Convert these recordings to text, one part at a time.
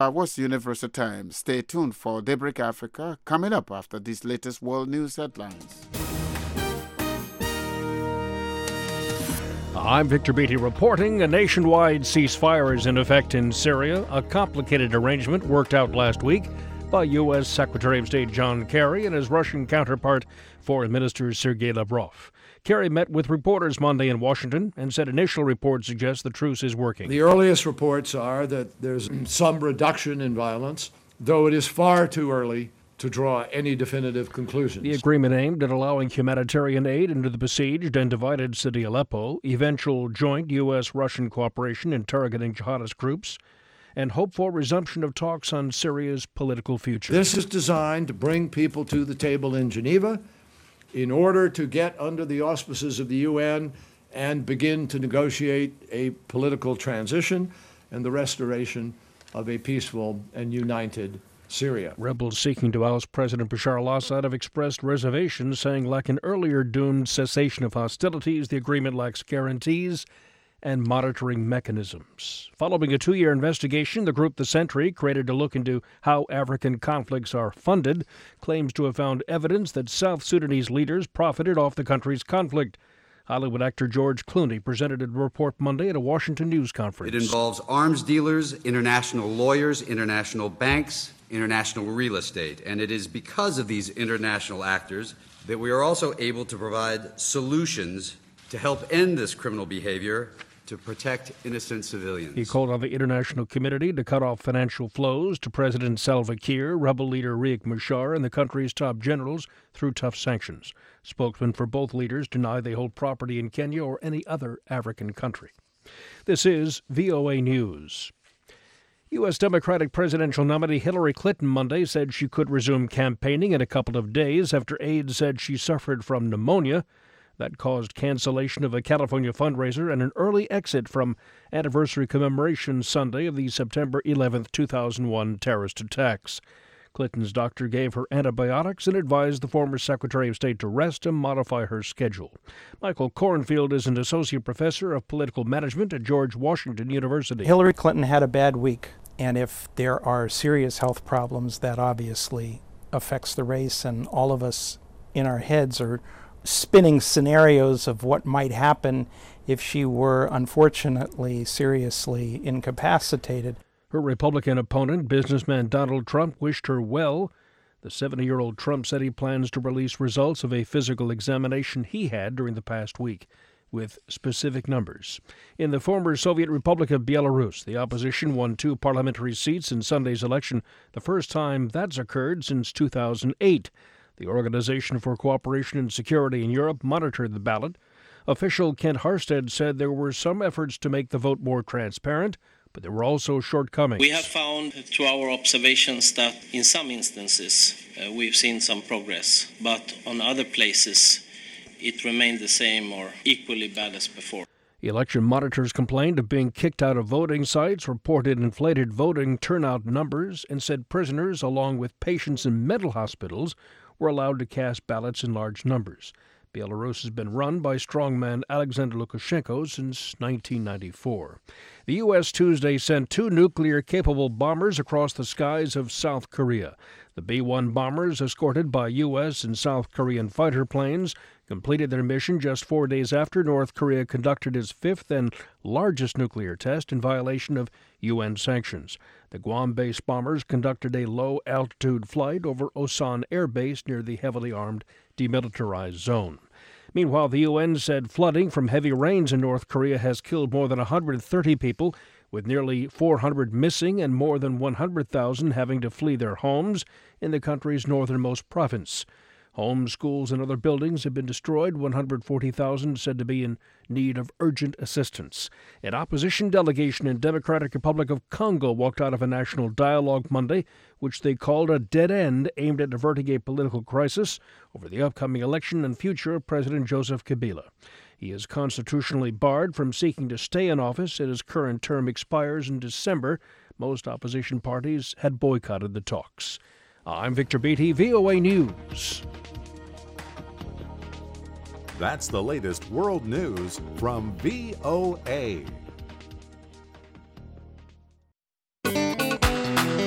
What's the Universal Times? Stay tuned for Daybreak Africa coming up after these latest world news headlines. I'm Victor Beatty reporting. A nationwide ceasefire is in effect in Syria, a complicated arrangement worked out last week by U.S. Secretary of State John Kerry and his Russian counterpart, Foreign Minister Sergei Lavrov. Kerry met with reporters Monday in Washington and said initial reports suggest the truce is working. The earliest reports are that there's some reduction in violence, though it is far too early to draw any definitive conclusions. The agreement aimed at allowing humanitarian aid into the besieged and divided city Aleppo, eventual joint U.S.-Russian cooperation in targeting jihadist groups, and hope for resumption of talks on Syria's political future. This is designed to bring people to the table in Geneva in order to get under the auspices of the UN and begin to negotiate a political transition and the restoration of a peaceful and united Syria. Rebels seeking to oust President Bashar al-Assad have expressed reservations, saying like an earlier doomed cessation of hostilities, the agreement lacks guarantees and monitoring mechanisms. Following a 2-year investigation, the group The Sentry, created to look into how African conflicts are funded, claims to have found evidence that South Sudanese leaders profited off the country's conflict. Hollywood actor George Clooney presented a report Monday at a Washington news conference. It involves arms dealers, international lawyers, international banks, international real estate. And it is because of these international actors that we are also able to provide solutions to help end this criminal behavior, to protect innocent civilians. He called on the international community to cut off financial flows to President Salva Kiir, rebel leader Riek Machar, and the country's top generals through tough sanctions. Spokesmen for both leaders deny they hold property in Kenya or any other African country. This is VOA News. U.S. Democratic presidential nominee Hillary Clinton Monday said she could resume campaigning in a couple of days after aides said she suffered from pneumonia. That caused cancellation of a California fundraiser and an early exit from anniversary commemoration Sunday of the September 11, 2001 terrorist attacks. Clinton's doctor gave her antibiotics and advised the former Secretary of State to rest and modify her schedule. Michael Kornfield is an associate professor of political management at George Washington University. Hillary Clinton had a bad week, and if there are serious health problems, that obviously affects the race, and all of us in our heads are spinning scenarios of what might happen if she were unfortunately seriously incapacitated. Her Republican opponent, businessman Donald Trump, wished her well. The 70-year-old Trump said he plans to release results of a physical examination he had during the past week, with specific numbers. In the former Soviet Republic of Belarus, the opposition won 2 parliamentary seats in Sunday's election, the first time that's occurred since 2008. The Organization for Cooperation and Security in Europe monitored the ballot. Official Kent Harstead said there were some efforts to make the vote more transparent, but there were also shortcomings. We have found through our observations that in some instances we've seen some progress, but on other places it remained the same or equally bad as before. Election monitors complained of being kicked out of voting sites, reported inflated voting turnout numbers, and said prisoners, along with patients in mental hospitals, were allowed to cast ballots in large numbers. Belarus has been run by strongman Alexander Lukashenko since 1994. The U.S. Tuesday sent 2 nuclear-capable bombers across the skies of South Korea. The B-1 bombers, escorted by U.S. and South Korean fighter planes, completed their mission just 4 days after North Korea conducted its 5th and largest nuclear test in violation of UN sanctions. The Guam-based bombers conducted a low-altitude flight over Osan Air Base near the heavily armed demilitarized zone. Meanwhile, the UN said flooding from heavy rains in North Korea has killed more than 130 people, with nearly 400 missing and more than 100,000 having to flee their homes in the country's northernmost province. Homes, schools, and other buildings have been destroyed, 140,000 said to be in need of urgent assistance. An opposition delegation in Democratic Republic of Congo walked out of a national dialogue Monday, which they called a dead end aimed at diverting a political crisis over the upcoming election and future of President Joseph Kabila. He is constitutionally barred from seeking to stay in office as his current term expires in December. Most opposition parties had boycotted the talks. I'm Victor Beatty, VOA News. That's the latest world news from VOA.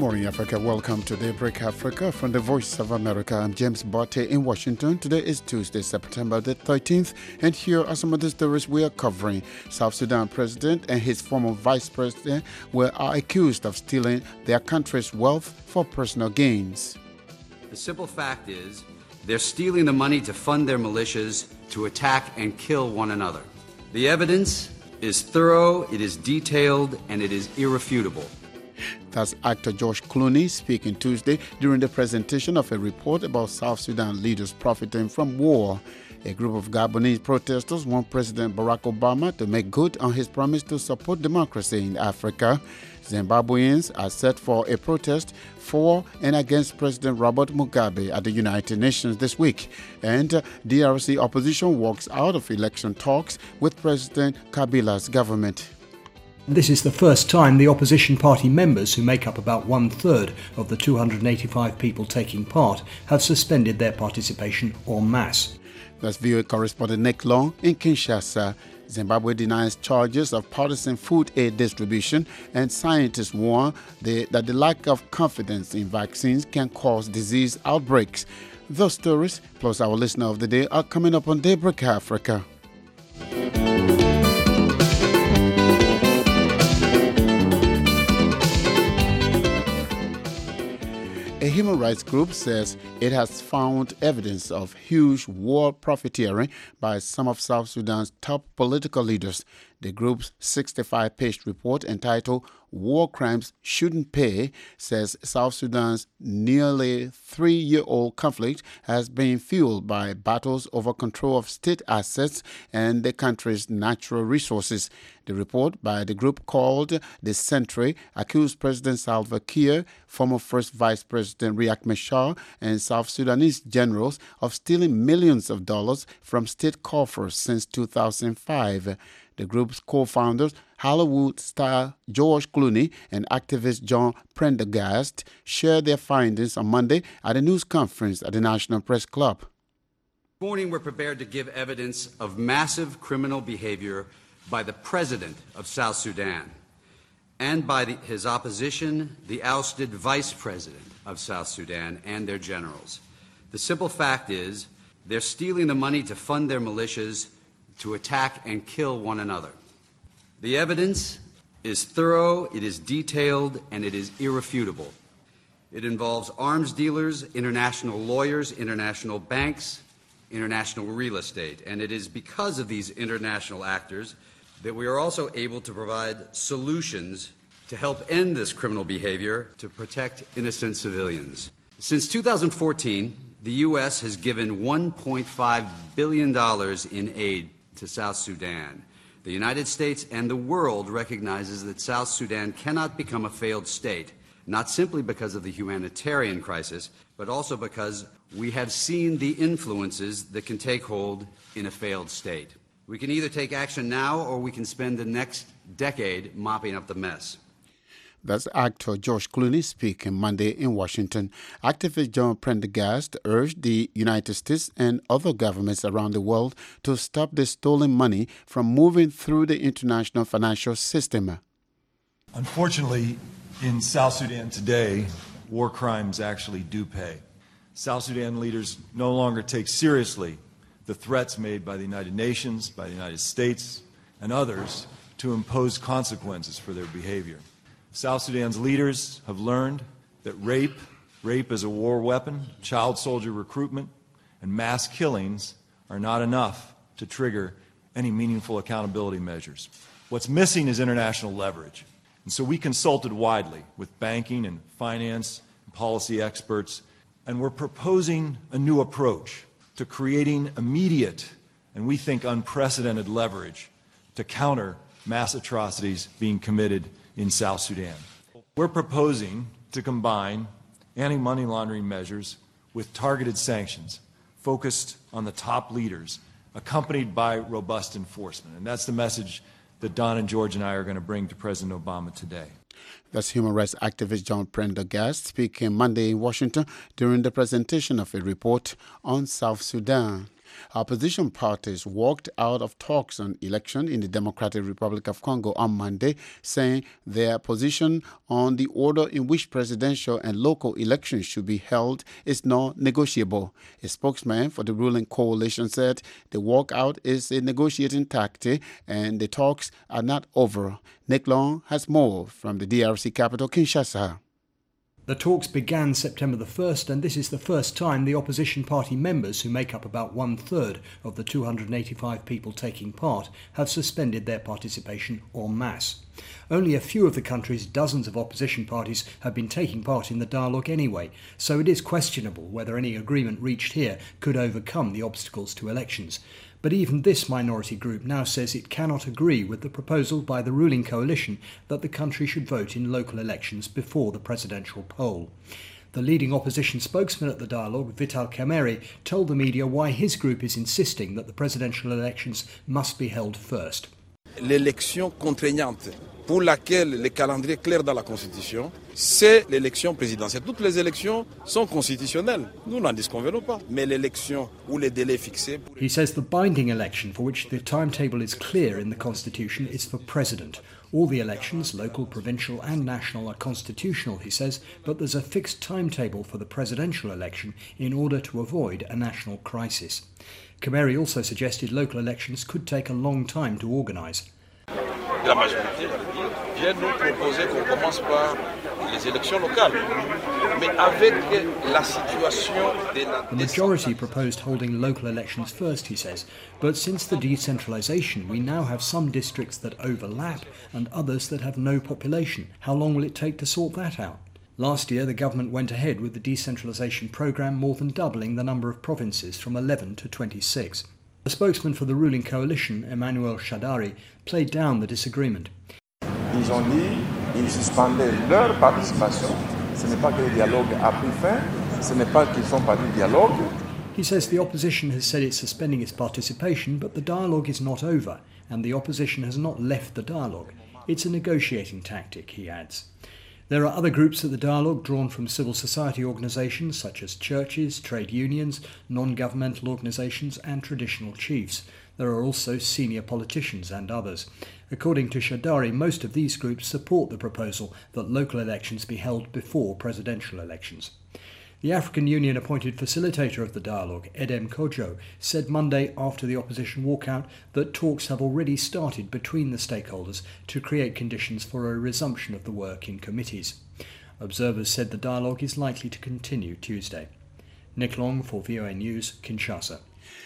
morning, Africa. Welcome to Daybreak Africa from the Voice of America. I'm James Botte in Washington. Today is Tuesday, September the 13th, and here are some of the stories we are covering. South Sudan president and his former vice president are accused of stealing their country's wealth for personal gains. The simple fact is, they're stealing the money to fund their militias to attack and kill one another. The evidence is thorough, it is detailed, and it is irrefutable. That's actor George Clooney speaking Tuesday during the presentation of a report about South Sudan leaders profiting from war. A group of Gabonese protesters want President Barack Obama to make good on his promise to support democracy in Africa. Zimbabweans are set for a protest for and against President Robert Mugabe at the United Nations this week. And DRC opposition walks out of election talks with President Kabila's government. This is the first time the opposition party members, who make up about 1/3 of the 285 people taking part, have suspended their participation en masse. That's VOA correspondent Nick Long in Kinshasa. Zimbabwe denies charges of partisan food aid distribution, and scientists warn that the lack of confidence in vaccines can cause disease outbreaks. Those stories, plus our listener of the day, are coming up on Daybreak Africa. A human rights group says it has found evidence of huge war profiteering by some of South Sudan's top political leaders. The group's 65-page report entitled War Crimes Shouldn't Pay says South Sudan's nearly 3-year-old conflict has been fueled by battles over control of state assets and the country's natural resources. The report by the group called The Sentry accused President Salva Kiir, former First Vice President Riek Machar, and South Sudanese generals of stealing millions of dollars from state coffers since 2005. The group's co-founders, Hollywood star George Clooney and activist John Prendergast, shared their findings on Monday at a news conference at the National Press Club. This morning, we're prepared to give evidence of massive criminal behavior by the President of South Sudan and by his opposition, the ousted Vice President of South Sudan, and their generals. The simple fact is, they're stealing the money to fund their militias to attack and kill one another. The evidence is thorough, it is detailed, and it is irrefutable. It involves arms dealers, international lawyers, international banks, international real estate, and it is because of these international actors that we are also able to provide solutions to help end this criminal behavior to protect innocent civilians. Since 2014, the U.S. has given $1.5 billion in aid to South Sudan. The United States and the world recognizes that South Sudan cannot become a failed state, not simply because of the humanitarian crisis, but also because we have seen the influences that can take hold in a failed state. We can either take action now or we can spend the next decade mopping up the mess. That's actor George Clooney speaking Monday in Washington. Activist John Prendergast urged the United States and other governments around the world to stop the stolen money from moving through the international financial system. Unfortunately, in South Sudan today, war crimes actually do pay. South Sudan leaders no longer take seriously the threats made by the United Nations, by the United States, and others to impose consequences for their behavior. South Sudan's leaders have learned that rape as a war weapon, child soldier recruitment, and mass killings are not enough to trigger any meaningful accountability measures. What's missing is international leverage. And so we consulted widely with banking and finance and policy experts, and we're proposing a new approach to creating immediate and we think unprecedented leverage to counter mass atrocities being committed in South Sudan. We're proposing to combine anti-money laundering measures with targeted sanctions focused on the top leaders, accompanied by robust enforcement. And that's the message that Don and George and I are going to bring to President Obama today. That's human rights activist John Prendergast speaking Monday in Washington during the presentation of a report on South Sudan. Opposition parties walked out of talks on election in the Democratic Republic of Congo on Monday, saying their position on the order in which presidential and local elections should be held is not negotiable. A spokesman for the ruling coalition said the walkout is a negotiating tactic and the talks are not over. Nick Long has more from the DRC capital, Kinshasa. The talks began September the 1st, and this is the first time the opposition party members, who make up about 1/3 of the 285 people taking part, have suspended their participation en masse. Only a few of the country's dozens of opposition parties have been taking part in the dialogue anyway, so it is questionable whether any agreement reached here could overcome the obstacles to elections. But even this minority group now says it cannot agree with the proposal by the ruling coalition that the country should vote in local elections before the presidential poll. The leading opposition spokesman at the dialogue, Vital Kamerhe, told the media why his group is insisting that the presidential elections must be held first. L'élection contraignante pour laquelle le calendrier est clair dans la Constitution, c'est l'élection présidentielle. Toutes les élections sont constitutionnelles. Nous n'en disconvenons pas. Mais l'élection où les délais fixés... He says the binding election for which the timetable is clear in the Constitution is for president. All the elections, local, provincial and national, are constitutional, he says, but there's a fixed timetable for the presidential election in order to avoid a national crisis. Kamerhe also suggested local elections could take a long time to organise. La majorité vient nous proposer qu'on commence par les élections locales. Mais avec la situation de la... The majority proposed holding local elections first, he says, but since the decentralisation, we now have some districts that overlap and others that have no population. How long will it take to sort that out? Last year, the government went ahead with the decentralisation programme, more than doubling the number of provinces from 11 to 26. The spokesman for the ruling coalition, Emmanuel Shadari, played down the disagreement. Ils ont dit qu'ils suspendaient leur participation. Ce n'est pas que le dialogue a pris fin, ce n'est pas qu'ils sont partis du dialogue. He says the opposition has said it's suspending its participation, but the dialogue is not over, and the opposition has not left the dialogue. It's a negotiating tactic, he adds. There are other groups at the dialogue drawn from civil society organisations such as churches, trade unions, non-governmental organisations and traditional chiefs. There are also senior politicians and others. According to Shadari, most of these groups support the proposal that local elections be held before presidential elections. The African Union appointed facilitator of the dialogue, Edem Kojo, said Monday after the opposition walkout that talks have already started between the stakeholders to create conditions for a resumption of the work in committees. Observers said the dialogue is likely to continue Tuesday. Nick Long for VOA News, Kinshasa.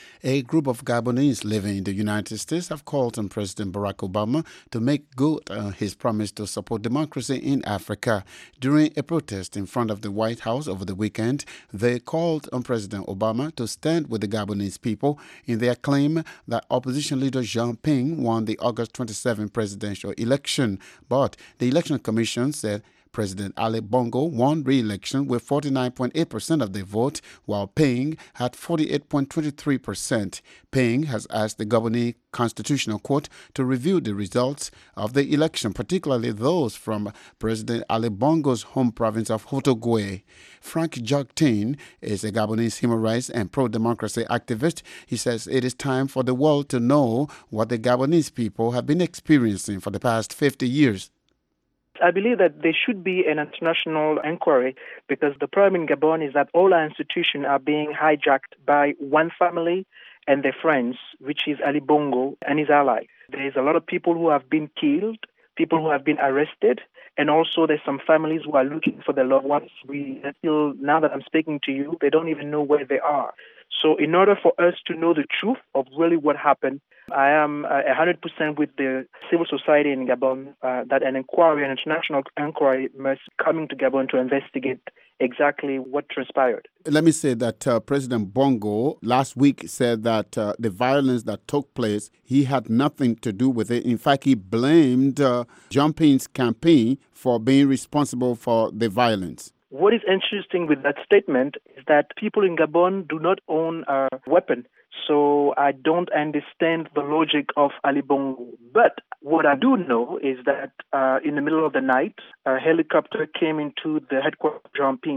A group of Gabonese living in the United States have called on President Barack Obama to make good his promise to support democracy in Africa. During a protest in front of the White House over the weekend, they called on President Obama to stand with the Gabonese people in their claim that opposition leader Jean Ping won the August 27 presidential election. But the Election Commission said President Ali Bongo won re-election with 49.8% of the vote, while Ping had 48.23%. Ping has asked the Gabonese Constitutional Court to review the results of the election, particularly those from President Ali Bongo's home province of Haut-Ogooué. Frank Joctin is a Gabonese human rights and pro-democracy activist. He says it is time for the world to know what the Gabonese people have been experiencing for the past 50 years. I believe that there should be an international inquiry because the problem in Gabon is that all our institutions are being hijacked by one family and their friends, which is Ali Bongo and his allies. There's a lot of people who have been killed, people who have been arrested, and also there's some families who are looking for their loved ones. Until now that I'm speaking to you, they don't even know where they are. So in order for us to know the truth of really what happened, I am 100% with the civil society in Gabon that an inquiry, an international inquiry must come into Gabon to investigate exactly what transpired. Let me say that President Bongo last week said that the violence that took place, he had nothing to do with it. In fact, he blamed Jean Ping's campaign for being responsible for the violence. What is interesting with that statement is that people in Gabon do not own a weapon. So I don't understand the logic of Ali Bongo. But what I do know is that in the middle of the night, a helicopter came into the headquarters of Jean Ping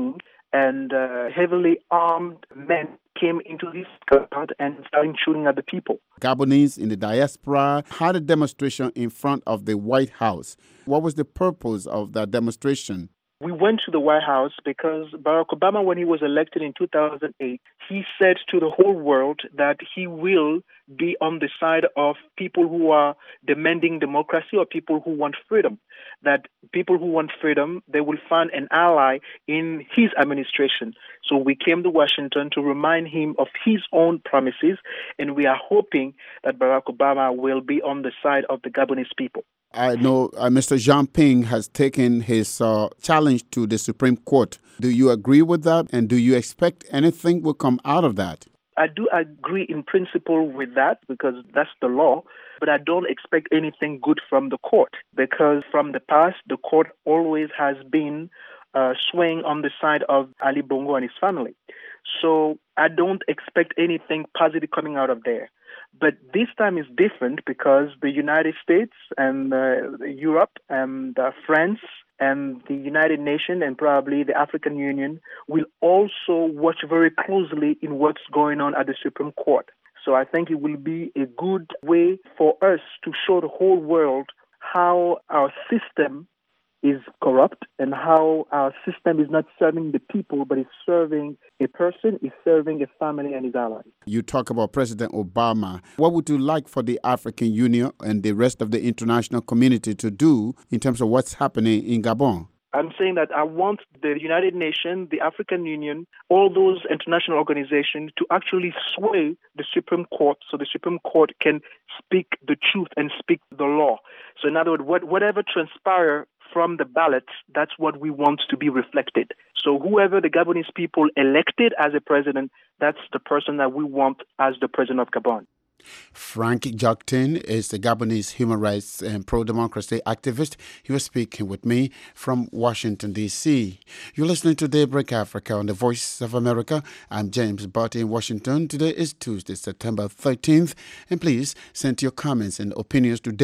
and heavily armed men came into this crowd and started shooting at the people. Gabonese in the diaspora had a demonstration in front of the White House. What was the purpose of that demonstration? We went to the White House because Barack Obama, when he was elected in 2008, he said to the whole world that he will be on the side of people who are demanding democracy or people who want freedom. That people who want freedom, they will find an ally in his administration. So we came to Washington to remind him of his own promises, and we are hoping that Barack Obama will be on the side of the Gabonese people. I know Mr. Jean Ping has taken his challenge to the Supreme Court. Do you agree with that? And do you expect anything will come out of that? I do agree in principle with that because that's the law, but I don't expect anything good from the court because from the past, the court always has been swaying on the side of Ali Bongo and his family. So I don't expect anything positive coming out of there. But this time is different because the United States and Europe and France and the United Nations and probably the African Union will also watch very closely in what's going on at the Supreme Court. So I think it will be a good way for us to show the whole world how our system is corrupt and how our system is not serving the people, but is serving a person, is serving a family and his allies. You talk about President Obama. What would you like for the African Union and the rest of the international community to do in terms of what's happening in Gabon? I'm saying that I want the United Nations, the African Union, all those international organizations to actually sway the Supreme Court so the Supreme Court can speak the truth and speak the law. So in other words, whatever transpires from the ballots, that's what we want to be reflected. So whoever the Gabonese people elected as a president, that's the person that we want as the president of Gabon. Frank Joktin is the Gabonese human rights and pro-democracy activist. He was speaking with me from Washington, D.C. You're listening to Daybreak Africa on the Voice of America. I'm James Butt in Washington. Today is Tuesday, September 13th. And please send your comments and opinions to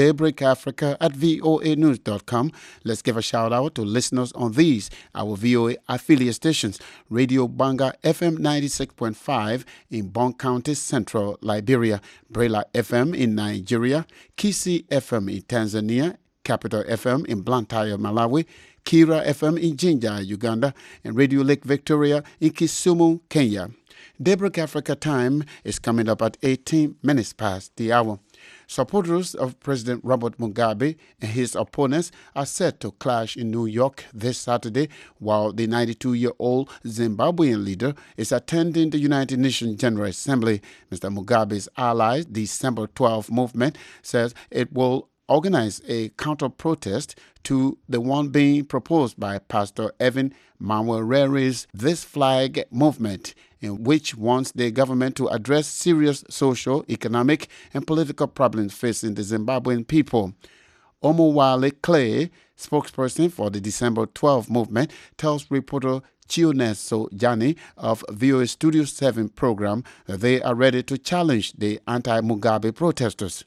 daybreakafrica@voanews.com. Let's give a shout out to listeners on these, our VOA affiliate stations. Radio Banga FM 96.5 in Bon County, Central Liberia. Brela FM in Nigeria, Kisi FM in Tanzania, Capital FM in Blantyre, Malawi, Kira FM in Jinja, Uganda, and Radio Lake Victoria in Kisumu, Kenya. Daybreak Africa time is coming up at 18 minutes past the hour. Supporters of President Robert Mugabe and his opponents are set to clash in New York this Saturday while the 92-year-old Zimbabwean leader is attending the United Nations General Assembly. Mr. Mugabe's allies, the December 12 movement, says it will organize a counter-protest to the one being proposed by Pastor Evan Mawerere's This Flag movement, in which wants the government to address serious social, economic, and political problems facing the Zimbabwean people. Omowale Clay, spokesperson for the December 12 movement, tells reporter Chioneso Jani of VOA Studio 7 program that they are ready to challenge the anti-Mugabe protesters.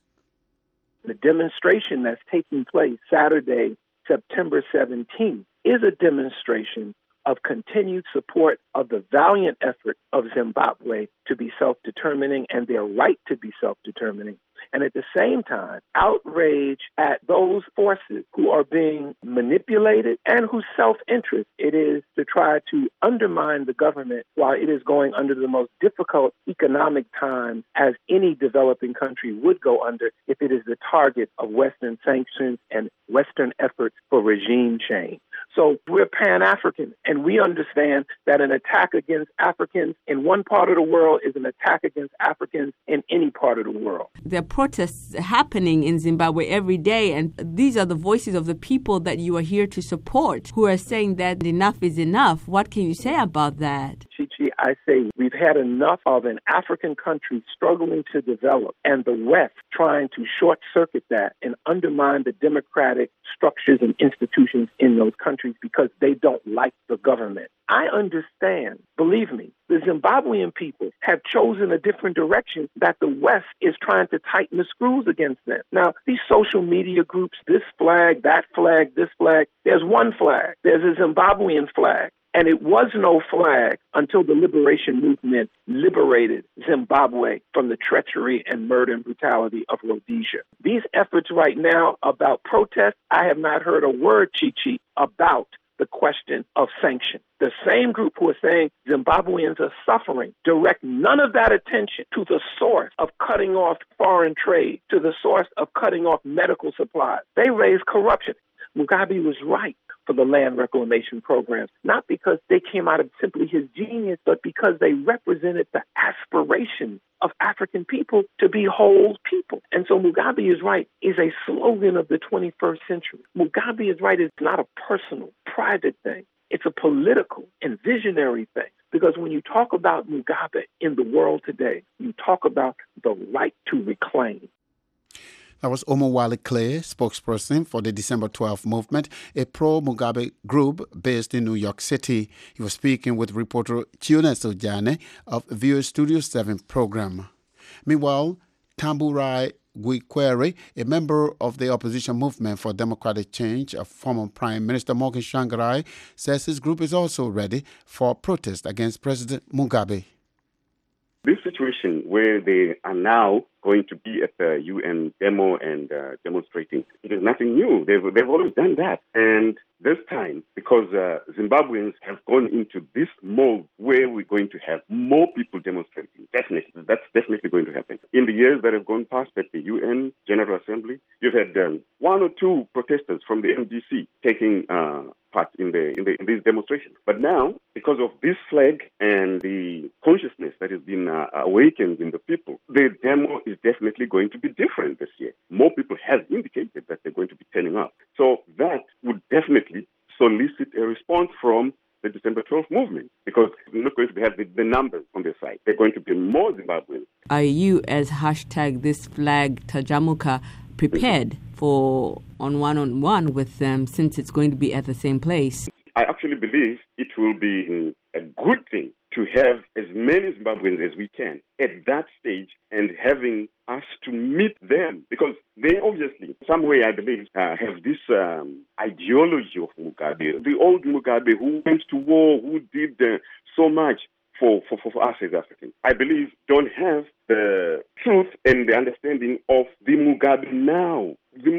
The demonstration that's taking place Saturday, September 17th, is a demonstration of continued support of the valiant effort of Zimbabwe to be self-determining and their right to be self-determining. And at the same time, outrage at those forces who are being manipulated and whose self-interest it is to try to undermine the government while it is going under the most difficult economic times as any developing country would go under if it is the target of Western sanctions and Western efforts for regime change. So we're Pan-African, and we understand that an attack against Africans in one part of the world is an attack against Africans in any part of the world. There are protests happening in Zimbabwe every day, and these are the voices of the people that you are here to support who are saying that enough is enough. What can you say about that? Chichi, I say we've had enough of an African country struggling to develop and the West trying to short-circuit that and undermine the democratic structures and institutions in those countries because they don't like the government. I understand, believe me, the Zimbabwean people have chosen a different direction that the West is trying to tighten the screws against them. Now, these social media groups, this flag, that flag, this flag, there's one flag. There's a Zimbabwean flag. And it was no flag until the liberation movement liberated Zimbabwe from the treachery and murder and brutality of Rhodesia. These efforts right now about protest, I have not heard a word, Chi-Chi, about the question of sanctions. The same group who are saying Zimbabweans are suffering direct none of that attention to the source of cutting off foreign trade, to the source of cutting off medical supplies. They raise corruption. Mugabe was right for the land reclamation programs, not because they came out of simply his genius, but because they represented the aspirations of African people to be whole people. And so Mugabe is right is a slogan of the 21st century. Mugabe is right is not a personal, private thing. It's a political and visionary thing. Because when you talk about Mugabe in the world today, you talk about the right to reclaim. That was Omowale Clay, spokesperson for the December 12 movement, a pro-Mugabe group based in New York City. He was speaking with reporter Chiones Ojane of VOA Studio 7 program. Meanwhile, Tamburai Gwikwere, a member of the opposition movement for democratic change, former Prime Minister Morgan Tsvangirai, says his group is also ready for protest against President Mugabe. This situation where they are now going to be at the UN demo and demonstrating, it is nothing new. They've always done that. And this time, because Zimbabweans have gone into this mode where we're going to have more people demonstrating, definitely, that's definitely going to happen. In the years that have gone past at the UN General Assembly, you've had one or two protesters from the MDC taking part in these demonstrations. But now, because of this flag and the consciousness that has been awakened in the people, the demo is definitely going to be different this year. More people have indicated that they're going to be turning up. So that would definitely solicit a response from the December 12th movement, because we're not going to have the numbers on their side. They're going to be more Zimbabweans. Are you, as hashtag this flag Tajamuka, prepared for on-one with them, since it's going to be at the same place? I actually believe it will be a good thing to have as many Zimbabweans as we can at that stage and having us to meet them, because they obviously, some way I believe, have this ideology of Mugabe, the old Mugabe who went to war, who did so much for us as Africans. I believe don't have the truth and the understanding of the Mugabe now. The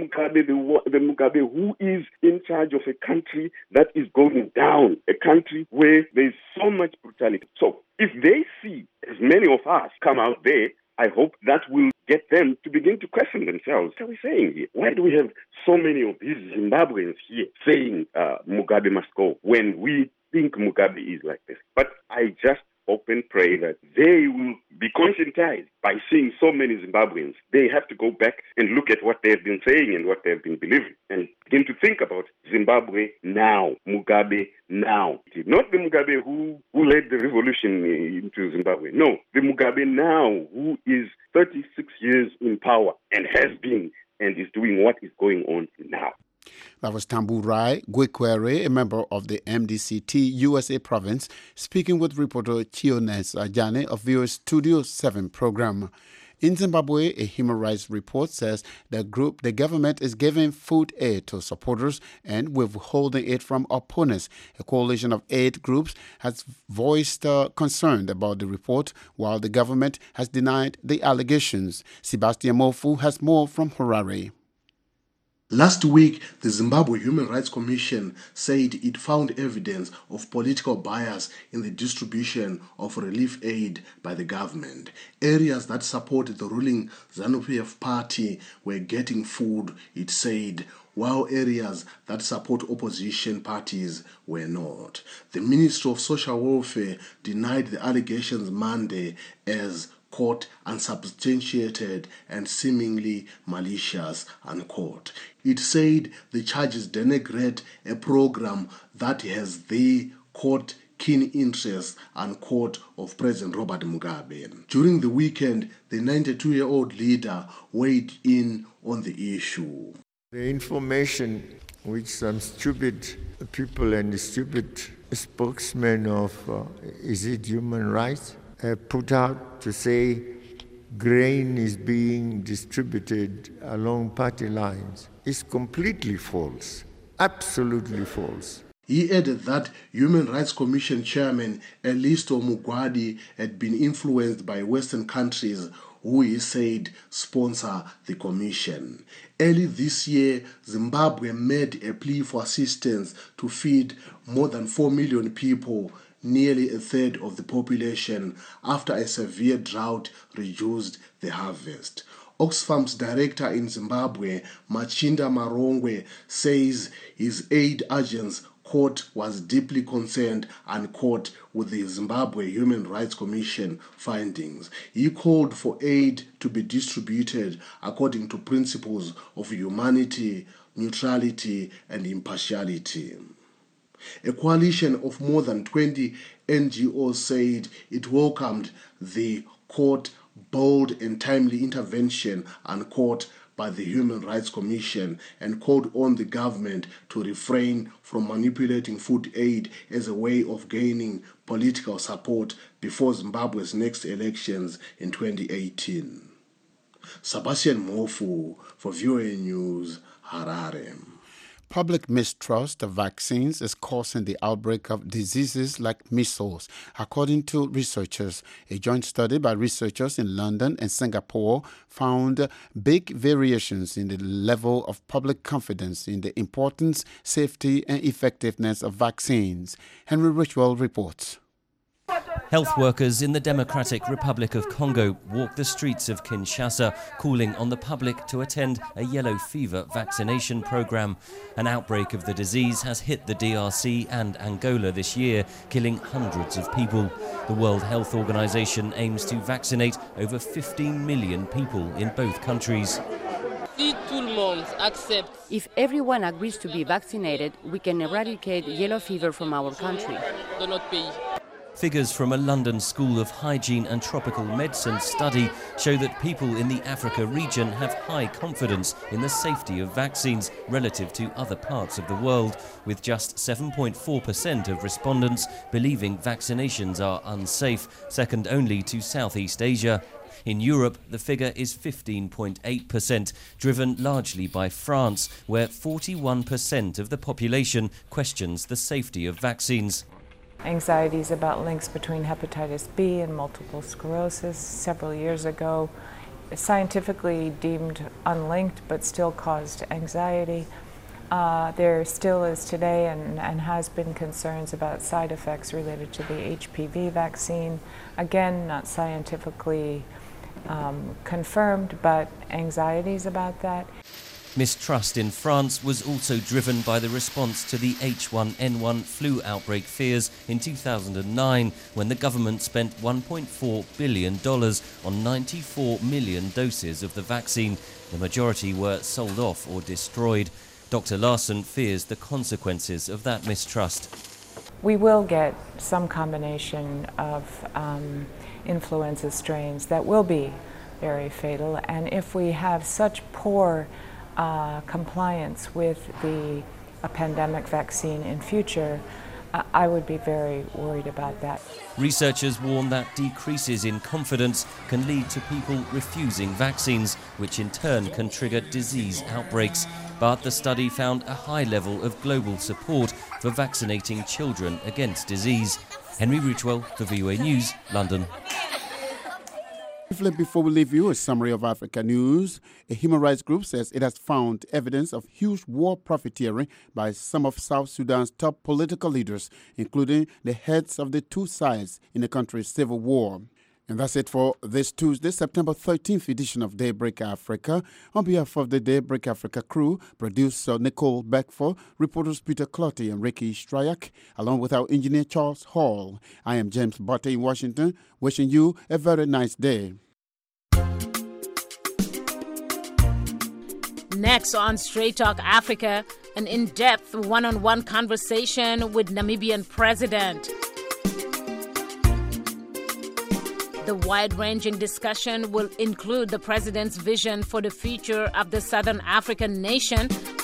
Mugabe who is in charge of a country that is going down, a country where there's so much brutality. So if they see as many of us come out there, I hope that will get them to begin to question themselves. What are we saying here? Why do we have so many of these Zimbabweans here saying Mugabe must go when we think Mugabe is like this? But I just hope and pray that they will be conscientized by seeing so many Zimbabweans. They have to go back and look at what they've been saying and what they've been believing and begin to think about Zimbabwe now, Mugabe now. Not the Mugabe who led the revolution into Zimbabwe. No, the Mugabe now who is 36 years in power and has been and is doing what is going on now. That was Tamburai Gwikwere, a member of the MDCT USA province, speaking with reporter Chiones Ajane of VOA Studio 7 program. In Zimbabwe, a human rights report says the government is giving food aid to supporters and withholding it from opponents. A coalition of 8 groups has voiced concern about the report, while the government has denied the allegations. Sebastian Mofu has more from Harare. Last week, the Zimbabwe Human Rights Commission said it found evidence of political bias in the distribution of relief aid by the government. Areas that supported the ruling ZANU-PF party were getting food, it said, while areas that support opposition parties were not. The Ministry of Social Welfare denied the allegations Monday as quote, unsubstantiated and seemingly malicious, unquote. It said the charges denigrate a program that has the, quote, keen interest, unquote, of President Robert Mugabe. During the weekend, the 92-year-old leader weighed in on the issue. The information which some stupid people and stupid spokesmen of, is it human rights, put out to say grain is being distributed along party lines is completely false, absolutely false. He added that Human Rights Commission Chairman Elisto Mugwadi had been influenced by Western countries who he said sponsor the commission. Early this year, Zimbabwe made a plea for assistance to feed more than 4 million people, nearly a third of the population, after a severe drought reduced the harvest. Oxfam's director in Zimbabwe, Machinda Marongwe, says his aid agents court was deeply concerned, unquote, with the Zimbabwe Human Rights Commission findings. He called for aid to be distributed according to principles of humanity, neutrality, and impartiality. A coalition of more than 20 NGOs said it welcomed the, quote, bold and timely intervention, unquote, by the Human Rights Commission, and called on the government to refrain from manipulating food aid as a way of gaining political support before Zimbabwe's next elections in 2018. Sebastian Mofu for VOA News, Harare. Public mistrust of vaccines is causing the outbreak of diseases like measles, according to researchers. A joint study by researchers in London and Singapore found big variations in the level of public confidence in the importance, safety, and effectiveness of vaccines. Henry Richwell reports. Health workers in the Democratic Republic of Congo walked the streets of Kinshasa, calling on the public to attend a yellow fever vaccination program. An outbreak of the disease has hit the DRC and Angola this year, killing hundreds of people. The World Health Organization aims to vaccinate over 15 million people in both countries. If everyone agrees to be vaccinated, we can eradicate yellow fever from our country. Figures from a London School of Hygiene and Tropical Medicine study show that people in the Africa region have high confidence in the safety of vaccines relative to other parts of the world, with just 7.4% of respondents believing vaccinations are unsafe, second only to Southeast Asia. In Europe, the figure is 15.8%, driven largely by France, where 41% of the population questions the safety of vaccines. Anxieties about links between hepatitis B and multiple sclerosis several years ago, scientifically deemed unlinked but still caused anxiety. There still is today and has been concerns about side effects related to the HPV vaccine. Again, not scientifically confirmed, but anxieties about that. Mistrust in France was also driven by the response to the H1N1 flu outbreak fears in 2009, when the government spent $1.4 billion on 94 million doses of the vaccine. The majority were sold off or destroyed. Dr. Larson fears the consequences of that mistrust. We will get some combination of influenza strains that will be very fatal, and if we have such poor compliance with a pandemic vaccine in future, I would be very worried about that. Researchers warn that decreases in confidence can lead to people refusing vaccines, which in turn can trigger disease outbreaks. But the study found a high level of global support for vaccinating children against disease. Henry Richwell for VOA News, London. Briefly before we leave you, a summary of Africa news. A human rights group says it has found evidence of huge war profiteering by some of South Sudan's top political leaders, including the heads of the two sides in the country's civil war. And that's it for this Tuesday, September 13th edition of Daybreak Africa. On behalf of the Daybreak Africa crew, producer Nicole Beckford, reporters Peter Clotty and Ricky Stryak, along with our engineer Charles Hall, I am James Butte in Washington, wishing you a very nice day. Next on Straight Talk Africa, an in-depth one-on-one conversation with Namibian President. The wide-ranging discussion will include the president's vision for the future of the Southern African nation.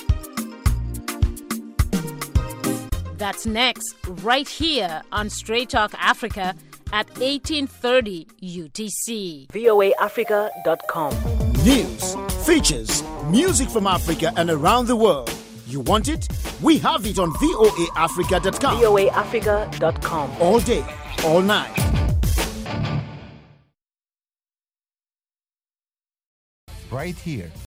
That's next, right here on Straight Talk Africa at 1830 UTC. voaafrica.com. News, features, music from Africa and around the world. You want it? We have it on voaafrica.com. voaafrica.com. All day, all night. Right here